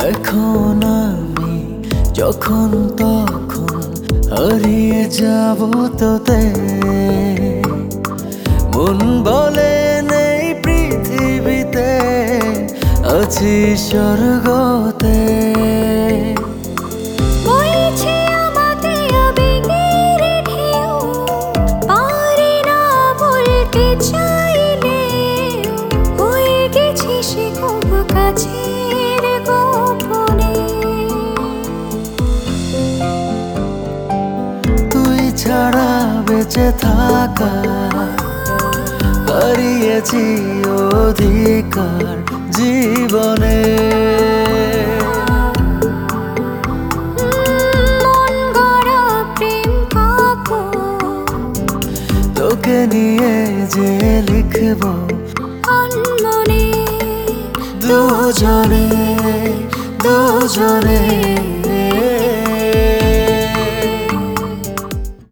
এখন আমি যখন তখন হারিয়ে যাব তোতে, মন বলে নেই পৃথিবীতে, আছি স্বর্গতে। তুই ছাড়া বেঁচে থাকা, হারিয়েছি অধিকার জীবনে। তোকে নিয়ে যে লিখব আনমনে, দুজনে দুজনে।